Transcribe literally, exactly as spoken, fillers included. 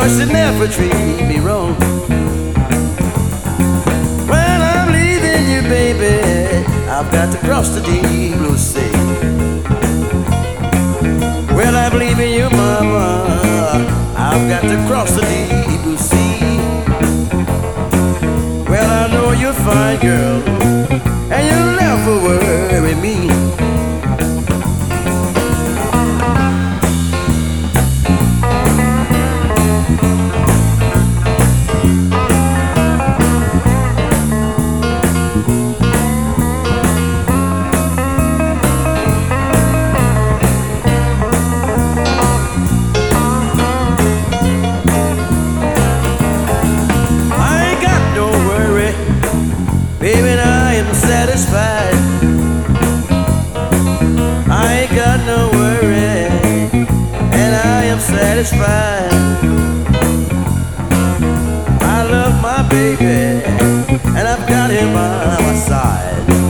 should never treat me wrong. When I'm leaving you, baby, I've got to cross the deep blue sea. Well, I'm leaving you, mama, I've got to cross the deep blue sea. Well, I know you're fine, girl, and you'll never worry me. Baby, I am satisfied. I ain't got no worry, and I am satisfied. I love my baby, and I've got him by my side.